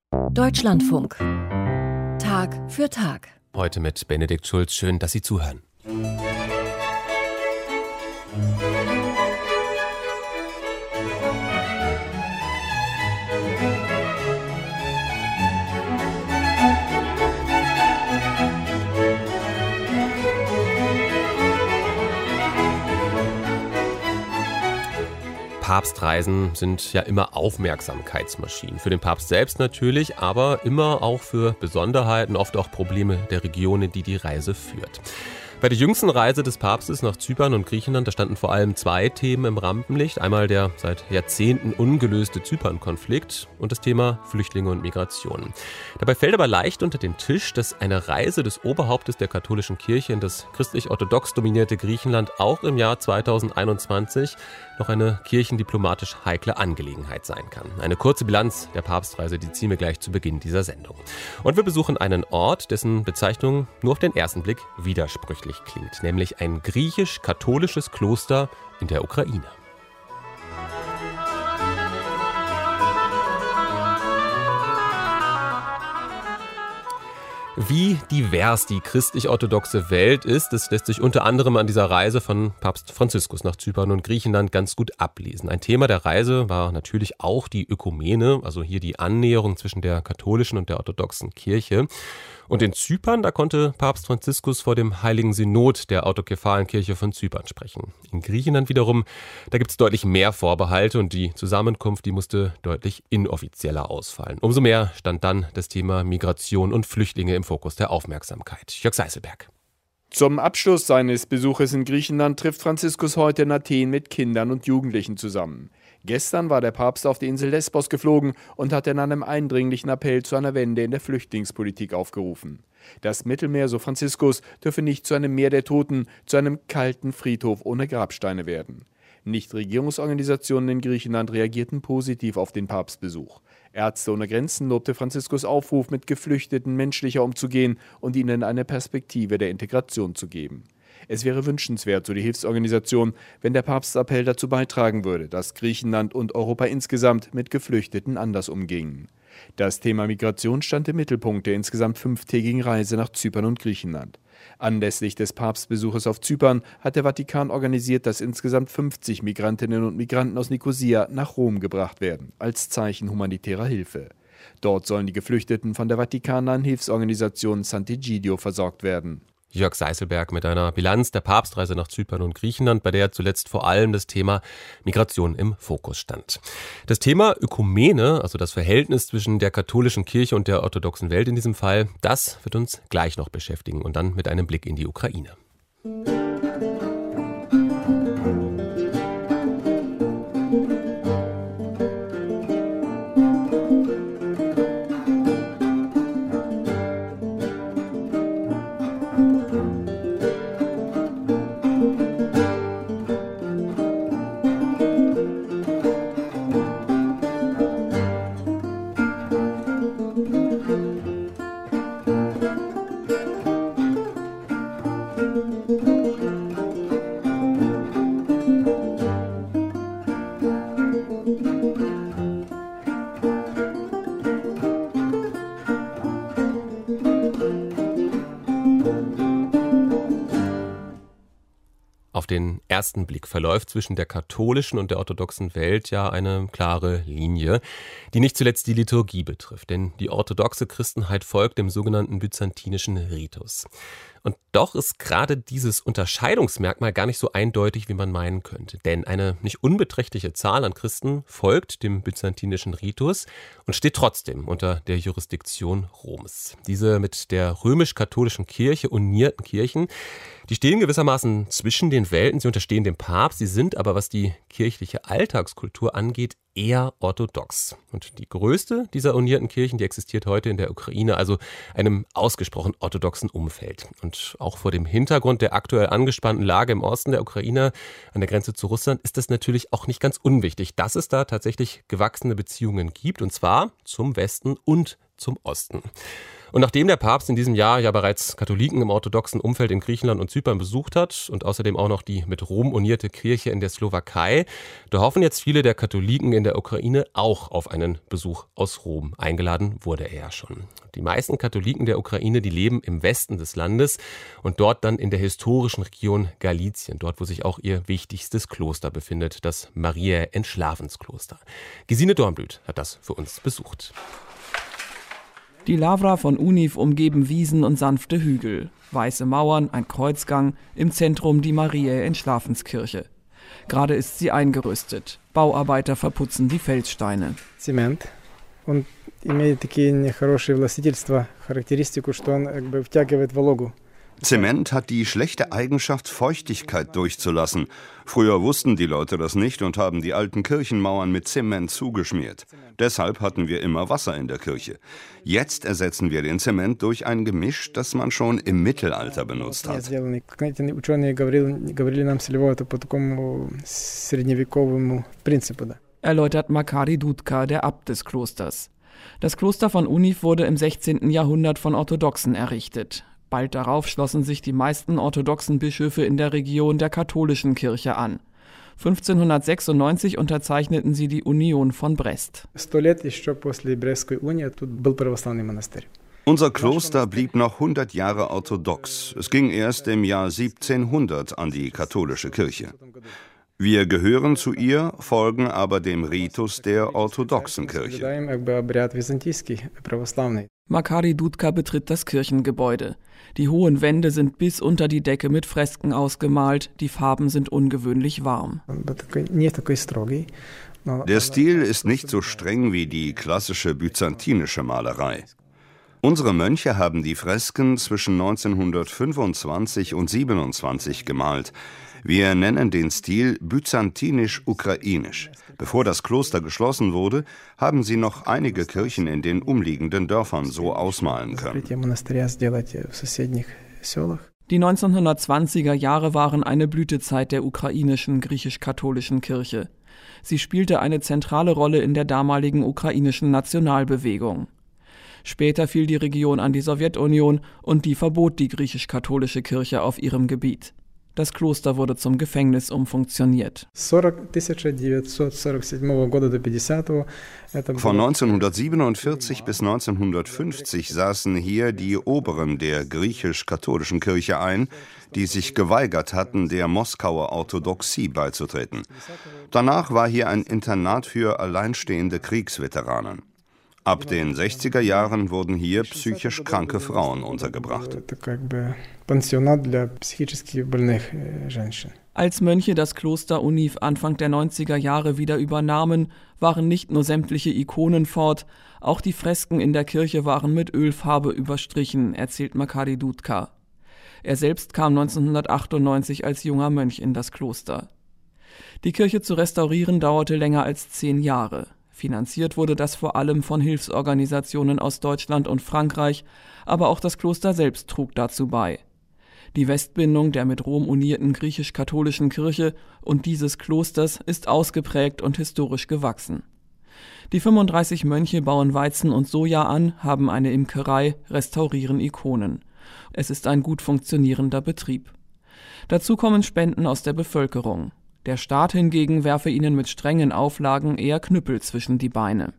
Deutschlandfunk. Tag für Tag. Heute mit Benedikt Schulz. Schön, dass Sie zuhören. Papstreisen sind ja immer Aufmerksamkeitsmaschinen. Für den Papst selbst natürlich, aber immer auch für Besonderheiten, oft auch Probleme der Region, in die die Reise führt. Bei der jüngsten Reise des Papstes nach Zypern und Griechenland, da standen vor allem zwei Themen im Rampenlicht. Einmal der seit Jahrzehnten ungelöste Zypern-Konflikt und das Thema Flüchtlinge und Migration. Dabei fällt aber leicht unter den Tisch, dass eine Reise des Oberhauptes der katholischen Kirche in das christlich-orthodox dominierte Griechenland auch im Jahr 2021 noch eine kirchendiplomatisch heikle Angelegenheit sein kann. Eine kurze Bilanz der Papstreise, die ziehen wir gleich zu Beginn dieser Sendung. Und wir besuchen einen Ort, dessen Bezeichnung nur auf den ersten Blick widersprüchlich klingt, nämlich ein griechisch-katholisches Kloster in der Ukraine. Wie divers die christlich-orthodoxe Welt ist, das lässt sich unter anderem an dieser Reise von Papst Franziskus nach Zypern und Griechenland ganz gut ablesen. Ein Thema der Reise war natürlich auch die Ökumene, also hier die Annäherung zwischen der katholischen und der orthodoxen Kirche. Und in Zypern, da konnte Papst Franziskus vor dem Heiligen Synod der autokephalen Kirche von Zypern sprechen. In Griechenland wiederum, da gibt es deutlich mehr Vorbehalte und die Zusammenkunft, die musste deutlich inoffizieller ausfallen. Umso mehr stand dann das Thema Migration und Flüchtlinge im Fokus der Aufmerksamkeit. Jörg Seiselberg. Zum Abschluss seines Besuches in Griechenland trifft Franziskus heute in Athen mit Kindern und Jugendlichen zusammen. Gestern war der Papst auf die Insel Lesbos geflogen und hat in einem eindringlichen Appell zu einer Wende in der Flüchtlingspolitik aufgerufen. Das Mittelmeer, so Franziskus, dürfe nicht zu einem Meer der Toten, zu einem kalten Friedhof ohne Grabsteine werden. Nichtregierungsorganisationen in Griechenland reagierten positiv auf den Papstbesuch. Ärzte ohne Grenzen lobte Franziskus Aufruf, mit Geflüchteten menschlicher umzugehen und ihnen eine Perspektive der Integration zu geben. Es wäre wünschenswert, so die Hilfsorganisation, wenn der Papstappell dazu beitragen würde, dass Griechenland und Europa insgesamt mit Geflüchteten anders umgingen. Das Thema Migration stand im Mittelpunkt der insgesamt 5-tägigen Reise nach Zypern und Griechenland. Anlässlich des Papstbesuches auf Zypern hat der Vatikan organisiert, dass insgesamt 50 Migrantinnen und Migranten aus Nikosia nach Rom gebracht werden, als Zeichen humanitärer Hilfe. Dort sollen die Geflüchteten von der vatikannahen Hilfsorganisation Sant'Egidio versorgt werden. Jörg Seiselberg mit einer Bilanz der Papstreise nach Zypern und Griechenland, bei der zuletzt vor allem das Thema Migration im Fokus stand. Das Thema Ökumene, also das Verhältnis zwischen der katholischen Kirche und der orthodoxen Welt in diesem Fall, das wird uns gleich noch beschäftigen und dann mit einem Blick in die Ukraine. Auf den ersten Blick verläuft zwischen der katholischen und der orthodoxen Welt ja eine klare Linie, die nicht zuletzt die Liturgie betrifft. Denn die orthodoxe Christenheit folgt dem sogenannten byzantinischen Ritus. Und doch ist gerade dieses Unterscheidungsmerkmal gar nicht so eindeutig, wie man meinen könnte. Denn eine nicht unbeträchtliche Zahl an Christen folgt dem byzantinischen Ritus und steht trotzdem unter der Jurisdiktion Roms. Diese mit der römisch-katholischen Kirche unierten Kirchen, die stehen gewissermaßen zwischen den Welten, sie unterstehen dem Papst, sie sind aber, was die kirchliche Alltagskultur angeht, eher orthodox. Und die größte dieser unierten Kirchen, die existiert heute in der Ukraine, also einem ausgesprochen orthodoxen Umfeld. Und auch vor dem Hintergrund der aktuell angespannten Lage im Osten der Ukraine an der Grenze zu Russland ist es natürlich auch nicht ganz unwichtig, dass es da tatsächlich gewachsene Beziehungen gibt, und zwar zum Westen und zum Osten. Und nachdem der Papst in diesem Jahr ja bereits Katholiken im orthodoxen Umfeld in Griechenland und Zypern besucht hat und außerdem auch noch die mit Rom unierte Kirche in der Slowakei, da hoffen jetzt viele der Katholiken in der Ukraine auch auf einen Besuch aus Rom. Eingeladen wurde er ja schon. Die meisten Katholiken der Ukraine, die leben im Westen des Landes und dort dann in der historischen Region Galizien, dort wo sich auch ihr wichtigstes Kloster befindet, das Mariä Entschlavenskloster. Gesine Dornblüt hat das für uns besucht. Die Lavra von Univ umgeben Wiesen und sanfte Hügel. Weiße Mauern, ein Kreuzgang, im Zentrum die Mariä Entschlavenskirche. Gerade ist sie eingerüstet. Bauarbeiter verputzen die Felssteine. Zement und имеет такие нехорошие властительства, характеристику, что он втягивает вологу. Zement hat die schlechte Eigenschaft, Feuchtigkeit durchzulassen. Früher wussten die Leute das nicht und haben die alten Kirchenmauern mit Zement zugeschmiert. Deshalb hatten wir immer Wasser in der Kirche. Jetzt ersetzen wir den Zement durch ein Gemisch, das man schon im Mittelalter benutzt hat. Erläutert Makari Dudka, der Abt des Klosters. Das Kloster von Univ wurde im 16. Jahrhundert von Orthodoxen errichtet. Bald darauf schlossen sich die meisten orthodoxen Bischöfe in der Region der katholischen Kirche an. 1596 unterzeichneten sie die Union von Brest. Unser Kloster blieb noch 100 Jahre orthodox. Es ging erst im Jahr 1700 an die katholische Kirche. Wir gehören zu ihr, folgen aber dem Ritus der orthodoxen Kirche. Makari Dudka betritt das Kirchengebäude. Die hohen Wände sind bis unter die Decke mit Fresken ausgemalt, die Farben sind ungewöhnlich warm. Der Stil ist nicht so streng wie die klassische byzantinische Malerei. Unsere Mönche haben die Fresken zwischen 1925 und 27 gemalt. Wir nennen den Stil byzantinisch-ukrainisch. Bevor das Kloster geschlossen wurde, haben sie noch einige Kirchen in den umliegenden Dörfern so ausmalen können. Die 1920er Jahre waren eine Blütezeit der ukrainischen griechisch-katholischen Kirche. Sie spielte eine zentrale Rolle in der damaligen ukrainischen Nationalbewegung. Später fiel die Region an die Sowjetunion und die verbot die griechisch-katholische Kirche auf ihrem Gebiet. Das Kloster wurde zum Gefängnis umfunktioniert. Von 1947 bis 1950 saßen hier die Oberen der griechisch-katholischen Kirche ein, die sich geweigert hatten, der Moskauer Orthodoxie beizutreten. Danach war hier ein Internat für alleinstehende Kriegsveteranen. Ab den 60er Jahren wurden hier psychisch kranke Frauen untergebracht. Als Mönche das Kloster Univ Anfang der 90er Jahre wieder übernahmen, waren nicht nur sämtliche Ikonen fort, auch die Fresken in der Kirche waren mit Ölfarbe überstrichen, erzählt Makari Dudka. Er selbst kam 1998 als junger Mönch in das Kloster. Die Kirche zu restaurieren dauerte länger als 10 Jahre. Finanziert wurde das vor allem von Hilfsorganisationen aus Deutschland und Frankreich, aber auch das Kloster selbst trug dazu bei. Die Westbindung der mit Rom unierten griechisch-katholischen Kirche und dieses Klosters ist ausgeprägt und historisch gewachsen. Die 35 Mönche bauen Weizen und Soja an, haben eine Imkerei, restaurieren Ikonen. Es ist ein gut funktionierender Betrieb. Dazu kommen Spenden aus der Bevölkerung. Der Staat hingegen werfe ihnen mit strengen Auflagen eher Knüppel zwischen die Beine.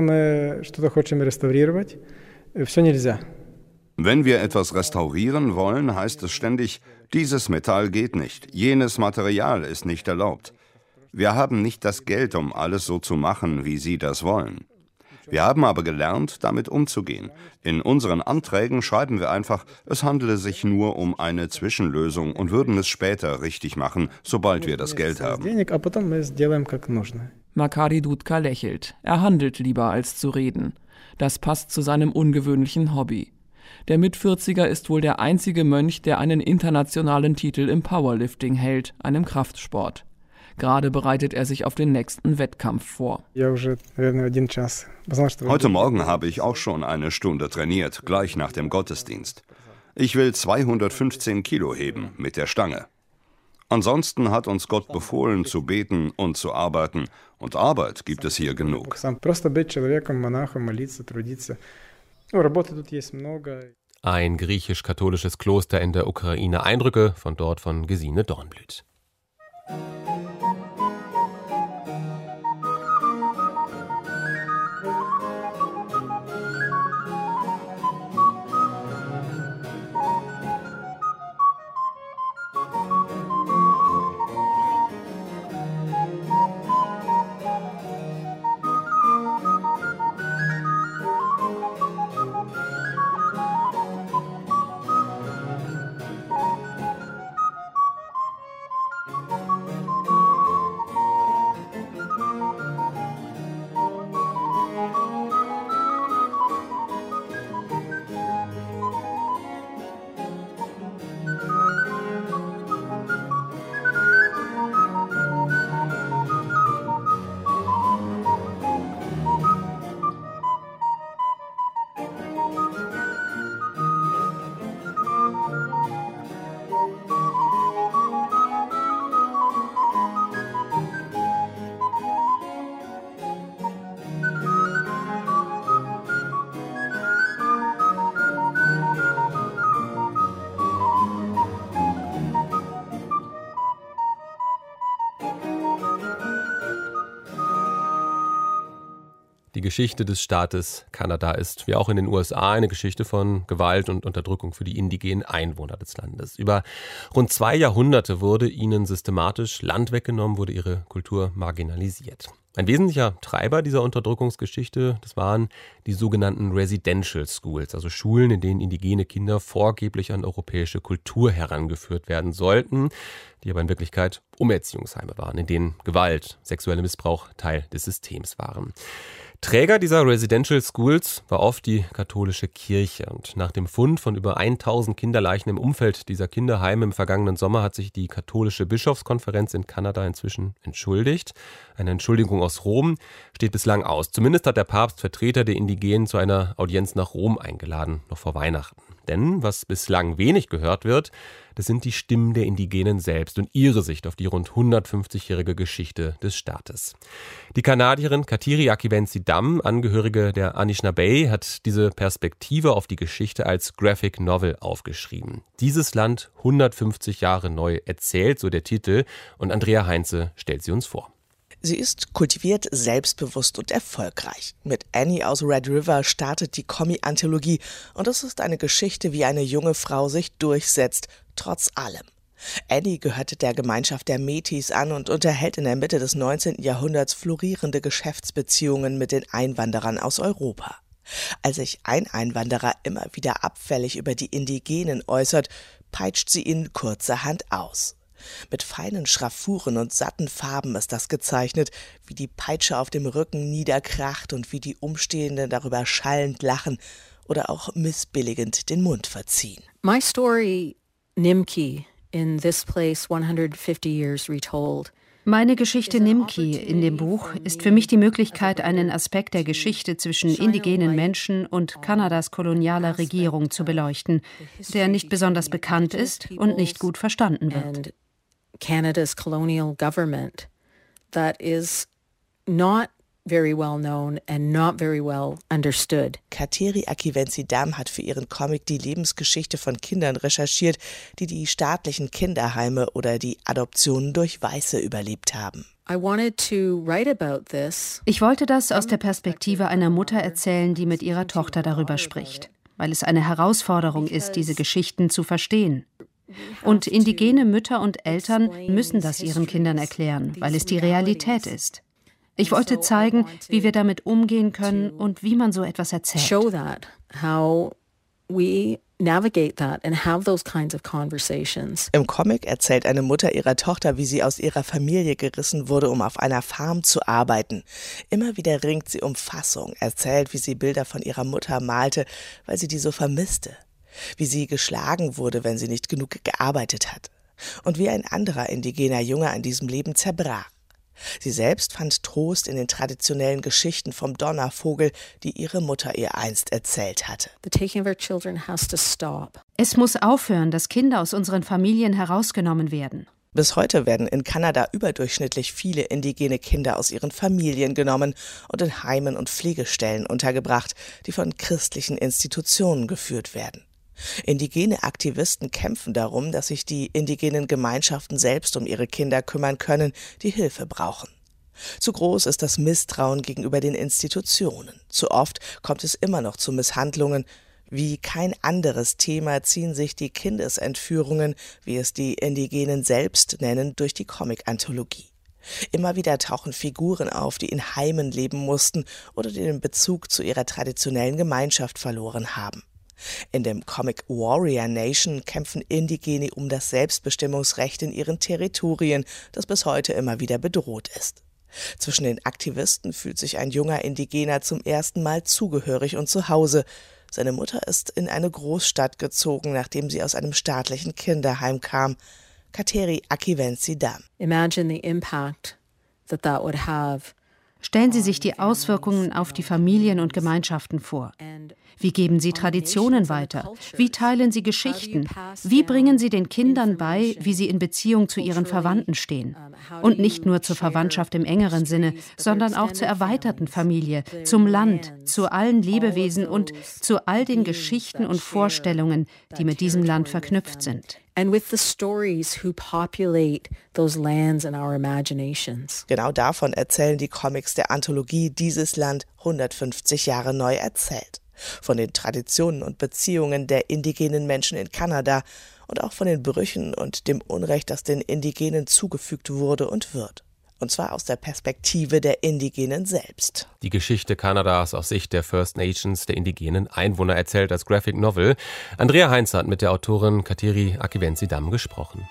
Wenn wir etwas restaurieren wollen, heißt es ständig, dieses Metall geht nicht, jenes Material ist nicht erlaubt. Wir haben nicht das Geld, um alles so zu machen, wie Sie das wollen. Wir haben aber gelernt, damit umzugehen. In unseren Anträgen schreiben wir einfach, es handele sich nur um eine Zwischenlösung und würden es später richtig machen, sobald wir das Geld haben. Makari Dudka lächelt. Er handelt lieber als zu reden. Das passt zu seinem ungewöhnlichen Hobby. Der Mit-40er ist wohl der einzige Mönch, der einen internationalen Titel im Powerlifting hält, einem Kraftsport. Gerade bereitet er sich auf den nächsten Wettkampf vor. Heute Morgen habe ich auch schon eine Stunde trainiert, gleich nach dem Gottesdienst. Ich will 215 Kilo heben mit der Stange. Ansonsten hat uns Gott befohlen, zu beten und zu arbeiten. Und Arbeit gibt es hier genug. Ein griechisch-katholisches Kloster in der Ukraine. Eindrücke von dort von Gesine Dornblüt. Die Geschichte des Staates Kanada ist, wie auch in den USA, eine Geschichte von Gewalt und Unterdrückung für die indigenen Einwohner des Landes. Über rund 2 Jahrhunderte wurde ihnen systematisch Land weggenommen, wurde ihre Kultur marginalisiert. Ein wesentlicher Treiber dieser Unterdrückungsgeschichte, das waren die sogenannten Residential Schools, also Schulen, in denen indigene Kinder vorgeblich an europäische Kultur herangeführt werden sollten, die aber in Wirklichkeit Umerziehungsheime waren, in denen Gewalt, sexueller Missbrauch Teil des Systems waren. Träger dieser Residential Schools war oft die katholische Kirche. Und nach dem Fund von über 1000 Kinderleichen im Umfeld dieser Kinderheime im vergangenen Sommer hat sich die katholische Bischofskonferenz in Kanada inzwischen entschuldigt. Eine Entschuldigung aus Rom steht bislang aus. Zumindest hat der Papst Vertreter der Indigenen zu einer Audienz nach Rom eingeladen, noch vor Weihnachten. Denn was bislang wenig gehört wird, das sind die Stimmen der Indigenen selbst und ihre Sicht auf die rund 150-jährige Geschichte des Staates. Die Kanadierin Kateri Akiwenzi-Dam, Angehörige der Anishinaabe, hat diese Perspektive auf die Geschichte als Graphic Novel aufgeschrieben. Dieses Land 150 Jahre neu erzählt, so der Titel, und Andrea Heinze stellt sie uns vor. Sie ist kultiviert, selbstbewusst und erfolgreich. Mit Annie aus Red River startet die Comi-Anthologie und es ist eine Geschichte, wie eine junge Frau sich durchsetzt, trotz allem. Annie gehörte der Gemeinschaft der Métis an und unterhält in der Mitte des 19. Jahrhunderts florierende Geschäftsbeziehungen mit den Einwanderern aus Europa. Als sich ein Einwanderer immer wieder abfällig über die Indigenen äußert, peitscht sie ihn kurzerhand aus. Mit feinen Schraffuren und satten Farben ist das gezeichnet, wie die Peitsche auf dem Rücken niederkracht und wie die Umstehenden darüber schallend lachen oder auch missbilligend den Mund verziehen. My story, Nimki, in this place 150 years retold. Meine Geschichte Nimki in dem Buch ist für mich die Möglichkeit, einen Aspekt der Geschichte zwischen indigenen Menschen und Kanadas kolonialer Regierung zu beleuchten, der nicht besonders bekannt ist und nicht gut verstanden wird. Canada's colonial government that is not very well known and not very well understood. Kateri Akiwenzi-Dam hat für ihren Comic die Lebensgeschichte von Kindern recherchiert, die die staatlichen Kinderheime oder die Adoptionen durch Weiße überlebt haben. Ich wollte das aus der Perspektive einer Mutter erzählen, die mit ihrer Tochter darüber spricht, weil es eine Herausforderung ist, diese Geschichten zu verstehen. Und indigene Mütter und Eltern müssen das ihren Kindern erklären, weil es die Realität ist. Ich wollte zeigen, wie wir damit umgehen können und wie man so etwas erzählt. Show that, how we navigate that and have those kinds of conversations. Im Comic erzählt eine Mutter ihrer Tochter, wie sie aus ihrer Familie gerissen wurde, um auf einer Farm zu arbeiten. Immer wieder ringt sie um Fassung, erzählt, wie sie Bilder von ihrer Mutter malte, weil sie die so vermisste. Wie sie geschlagen wurde, wenn sie nicht genug gearbeitet hat. Und wie ein anderer indigener Junge an diesem Leben zerbrach. Sie selbst fand Trost in den traditionellen Geschichten vom Donnervogel, die ihre Mutter ihr einst erzählt hatte. Es muss aufhören, dass Kinder aus unseren Familien herausgenommen werden. Bis heute werden in Kanada überdurchschnittlich viele indigene Kinder aus ihren Familien genommen und in Heimen und Pflegestellen untergebracht, die von christlichen Institutionen geführt werden. Indigene Aktivisten kämpfen darum, dass sich die indigenen Gemeinschaften selbst um ihre Kinder kümmern können, die Hilfe brauchen. Zu groß ist das Misstrauen gegenüber den Institutionen. Zu oft kommt es immer noch zu Misshandlungen. Wie kein anderes Thema ziehen sich die Kindesentführungen, wie es die Indigenen selbst nennen, durch die Comic-Anthologie. Immer wieder tauchen Figuren auf, die in Heimen leben mussten oder die den Bezug zu ihrer traditionellen Gemeinschaft verloren haben. In dem Comic Warrior Nation kämpfen Indigene um das Selbstbestimmungsrecht in ihren Territorien, das bis heute immer wieder bedroht ist. Zwischen den Aktivisten fühlt sich ein junger Indigener zum ersten Mal zugehörig und zu Hause. Seine Mutter ist in eine Großstadt gezogen, nachdem sie aus einem staatlichen Kinderheim kam. Kateri Akiwensi-Dam. Imagine the impact that would have. Stellen Sie sich die Auswirkungen auf die Familien und Gemeinschaften vor. Wie geben Sie Traditionen weiter? Wie teilen Sie Geschichten? Wie bringen Sie den Kindern bei, wie sie in Beziehung zu ihren Verwandten stehen? Und nicht nur zur Verwandtschaft im engeren Sinne, sondern auch zur erweiterten Familie, zum Land, zu allen Lebewesen und zu all den Geschichten und Vorstellungen, die mit diesem Land verknüpft sind. And with the stories who populate those lands in our imaginations. Genau davon erzählen die Comics der Anthologie Dieses Land 150 Jahre neu erzählt. Von den Traditionen und Beziehungen der indigenen Menschen in Kanada und auch von den Brüchen und dem Unrecht, das den Indigenen zugefügt wurde und wird. Und zwar aus der Perspektive der Indigenen selbst. Die Geschichte Kanadas aus Sicht der First Nations, der indigenen Einwohner, erzählt als Graphic Novel. Andrea Heinz hat mit der Autorin Kateri Akiwensi-Dam gesprochen.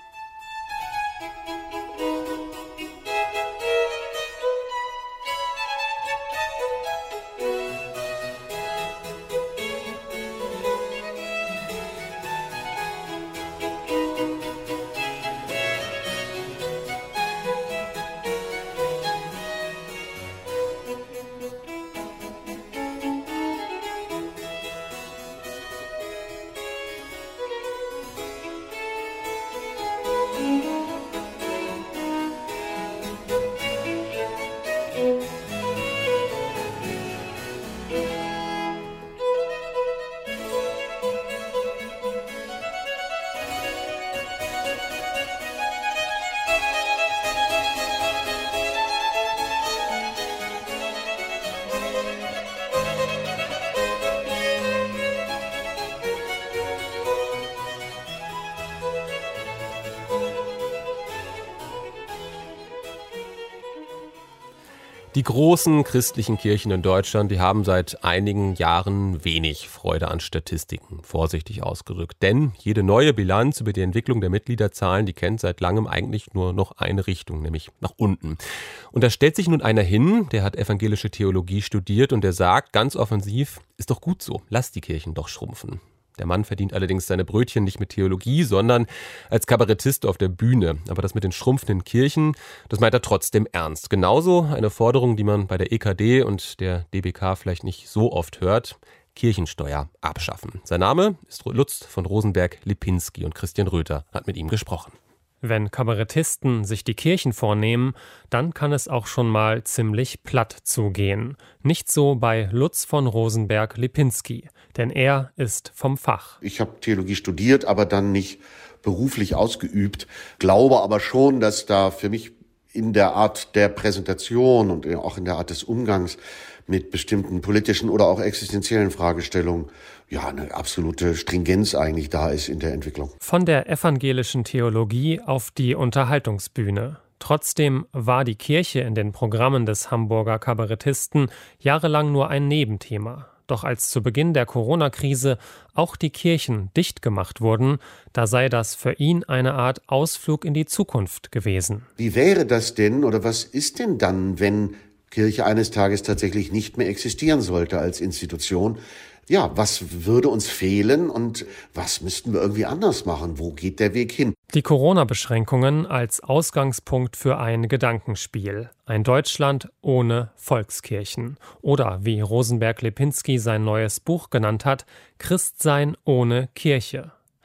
Die großen christlichen Kirchen in Deutschland, die haben seit einigen Jahren wenig Freude an Statistiken, vorsichtig ausgedrückt. Denn jede neue Bilanz über die Entwicklung der Mitgliederzahlen, die kennt seit langem eigentlich nur noch eine Richtung, nämlich nach unten. Und da stellt sich nun einer hin, der hat evangelische Theologie studiert und der sagt ganz offensiv, ist doch gut so, lass die Kirchen doch schrumpfen. Der Mann verdient allerdings seine Brötchen nicht mit Theologie, sondern als Kabarettist auf der Bühne. Aber das mit den schrumpfenden Kirchen, das meint er trotzdem ernst. Genauso eine Forderung, die man bei der EKD und der DBK vielleicht nicht so oft hört: Kirchensteuer abschaffen. Sein Name ist Lutz von Rosenberg-Lipinski und Christian Röther hat mit ihm gesprochen. Wenn Kabarettisten sich die Kirchen vornehmen, dann kann es auch schon mal ziemlich platt zugehen. Nicht so bei Lutz von Rosenberg-Lipinski, denn er ist vom Fach. Ich habe Theologie studiert, aber dann nicht beruflich ausgeübt, glaube aber schon, dass da für mich in der Art der Präsentation und auch in der Art des Umgangs mit bestimmten politischen oder auch existenziellen Fragestellungen eine absolute Stringenz eigentlich da ist in der Entwicklung. Von der evangelischen Theologie auf die Unterhaltungsbühne. Trotzdem war die Kirche in den Programmen des Hamburger Kabarettisten jahrelang nur ein Nebenthema. Doch als zu Beginn der Corona-Krise auch die Kirchen dicht gemacht wurden, da sei das für ihn eine Art Ausflug in die Zukunft gewesen. Wie wäre das denn oder was ist denn dann, wenn Kirche eines Tages tatsächlich nicht mehr existieren sollte als Institution? Ja, was würde uns fehlen und was müssten wir irgendwie anders machen? Wo geht der Weg hin? Die Corona-Beschränkungen als Ausgangspunkt für ein Gedankenspiel. Ein Deutschland ohne Volkskirchen. Oder, wie Rosenberg-Lipinski sein neues Buch genannt hat, Christsein ohne Kirche.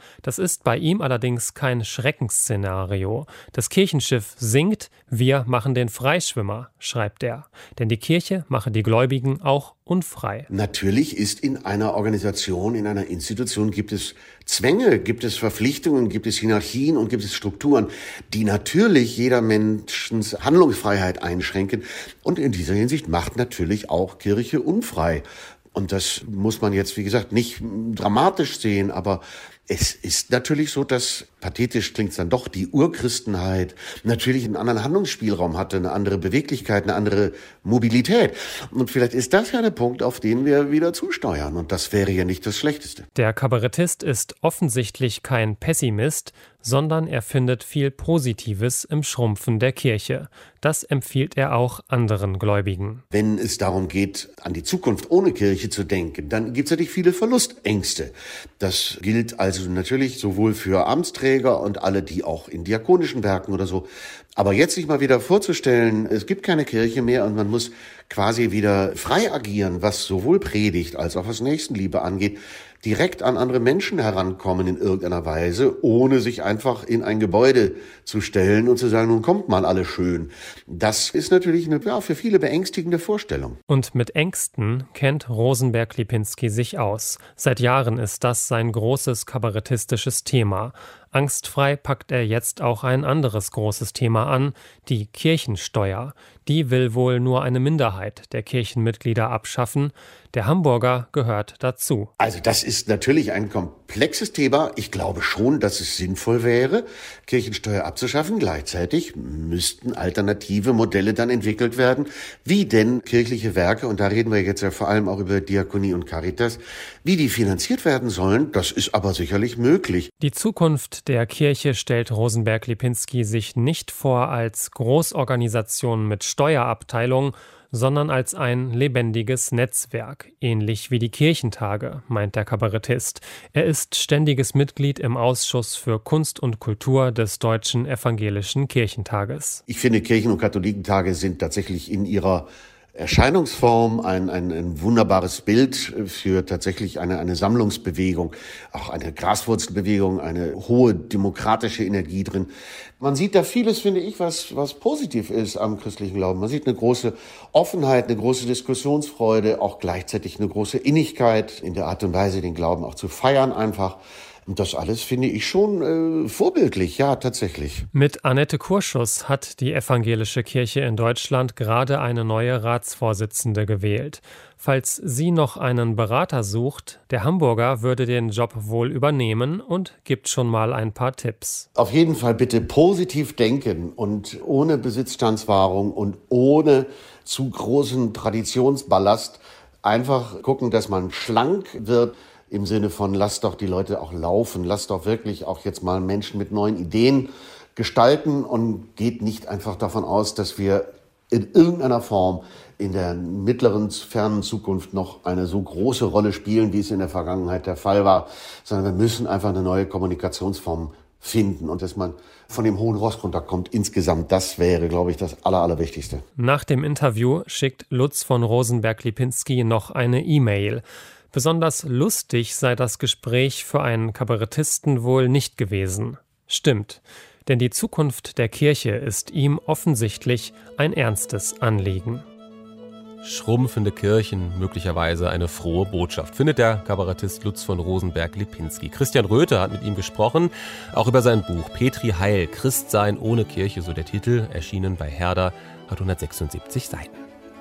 Das ist bei ihm allerdings kein Schreckensszenario. Das Kirchenschiff sinkt, wir machen den Freischwimmer, schreibt er. Denn die Kirche mache die Gläubigen auch unfrei. Natürlich ist in einer Organisation, in einer Institution gibt es Zwänge, gibt es Verpflichtungen, gibt es Hierarchien und gibt es Strukturen, die natürlich jeder Menschens Handlungsfreiheit einschränken. Und in dieser Hinsicht macht natürlich auch Kirche unfrei. Und das muss man jetzt, wie gesagt, nicht dramatisch sehen, aber es ist natürlich so, dass, pathetisch klingt es dann doch, die Urchristenheit natürlich einen anderen Handlungsspielraum hatte, eine andere Beweglichkeit, eine andere Mobilität. Und vielleicht ist das ja der Punkt, auf den wir wieder zusteuern. Und das wäre ja nicht das Schlechteste. Der Kabarettist ist offensichtlich kein Pessimist, sondern er findet viel Positives im Schrumpfen der Kirche. Das empfiehlt er auch anderen Gläubigen. Wenn es darum geht, an die Zukunft ohne Kirche zu denken, dann gibt es natürlich viele Verlustängste. Das gilt also natürlich sowohl für Amtsträger und alle, die auch in diakonischen Werken oder so. Aber jetzt sich mal wieder vorzustellen, es gibt keine Kirche mehr und man muss quasi wieder frei agieren, was sowohl Predigt als auch was Nächstenliebe angeht, direkt an andere Menschen herankommen in irgendeiner Weise, ohne sich einfach in ein Gebäude zu stellen und zu sagen, nun kommt mal alle schön. Das ist natürlich eine für viele beängstigende Vorstellung. Und mit Ängsten kennt Rosenberg-Lipinski sich aus. Seit Jahren ist das sein großes kabarettistisches Thema. Angstfrei packt er jetzt auch ein anderes großes Thema an, die Kirchensteuer. Die will wohl nur eine Minderheit der Kirchenmitglieder abschaffen. Der Hamburger gehört dazu. Also das ist natürlich ein komplexes Thema. Ich glaube schon, dass es sinnvoll wäre, Kirchensteuer abzuschaffen. Gleichzeitig müssten alternative Modelle dann entwickelt werden, wie denn kirchliche Werke, und da reden wir jetzt ja vor allem auch über Diakonie und Caritas, wie die finanziert werden sollen. Das ist aber sicherlich möglich. Die Zukunft der Kirche stellt Rosenberg-Lipinski sich nicht vor als Großorganisation mit Steuerabteilung, sondern als ein lebendiges Netzwerk, ähnlich wie die Kirchentage, meint der Kabarettist. Er ist ständiges Mitglied im Ausschuss für Kunst und Kultur des Deutschen Evangelischen Kirchentages. Ich finde, Kirchen- und Katholikentage sind tatsächlich in ihrer Erscheinungsform ein wunderbares Bild für tatsächlich eine Sammlungsbewegung, auch eine Graswurzelbewegung, eine hohe demokratische Energie drin. Man sieht da vieles, finde ich, was positiv ist am christlichen Glauben. Man sieht eine große Offenheit, eine große Diskussionsfreude, auch gleichzeitig eine große Innigkeit in der Art und Weise, den Glauben auch zu feiern einfach. Und das alles finde ich schon vorbildlich, ja, tatsächlich. Mit Annette Kurschus hat die evangelische Kirche in Deutschland gerade eine neue Ratsvorsitzende gewählt. Falls sie noch einen Berater sucht, der Hamburger würde den Job wohl übernehmen und gibt schon mal ein paar Tipps. Auf jeden Fall bitte positiv denken und ohne Besitzstandswahrung und ohne zu großen Traditionsballast einfach gucken, dass man schlank wird. Im Sinne von, lasst doch die Leute auch laufen, lasst doch wirklich auch jetzt mal Menschen mit neuen Ideen gestalten und geht nicht einfach davon aus, dass wir in irgendeiner Form in der mittleren, fernen Zukunft noch eine so große Rolle spielen, wie es in der Vergangenheit der Fall war, sondern wir müssen einfach eine neue Kommunikationsform finden und dass man von dem hohen Ross runterkommt insgesamt, das wäre, glaube ich, das Allerwichtigste. Nach dem Interview schickt Lutz von Rosenberg-Lipinski noch eine E-Mail. Besonders lustig sei das Gespräch für einen Kabarettisten wohl nicht gewesen. Stimmt, denn die Zukunft der Kirche ist ihm offensichtlich ein ernstes Anliegen. Schrumpfende Kirchen, möglicherweise eine frohe Botschaft, findet der Kabarettist Lutz von Rosenberg-Lipinski. Christian Röthe hat mit ihm gesprochen, auch über sein Buch Petri Heil, Christsein ohne Kirche, so der Titel, erschienen bei Herder, hat 176 Seiten.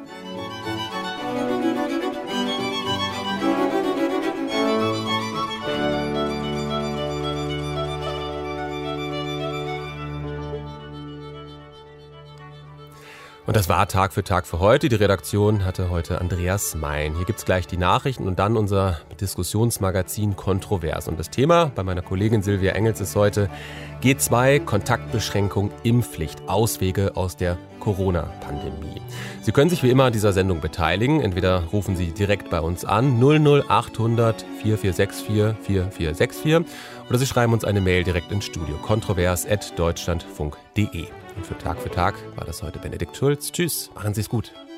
Und das war Tag für Tag für heute. Die Redaktion hatte heute Andreas Mein. Hier gibt's gleich die Nachrichten und dann unser Diskussionsmagazin Kontrovers. Und das Thema bei meiner Kollegin Silvia Engels ist heute G2, Kontaktbeschränkung, Impfpflicht, Auswege aus der Corona-Pandemie. Sie können sich wie immer an dieser Sendung beteiligen. Entweder rufen Sie direkt bei uns an 00800 4464 4464 oder Sie schreiben uns eine Mail direkt ins Studio kontrovers@deutschlandfunk.de. Und für Tag war das heute Benedikt Schulz. Tschüss, machen Sie es gut.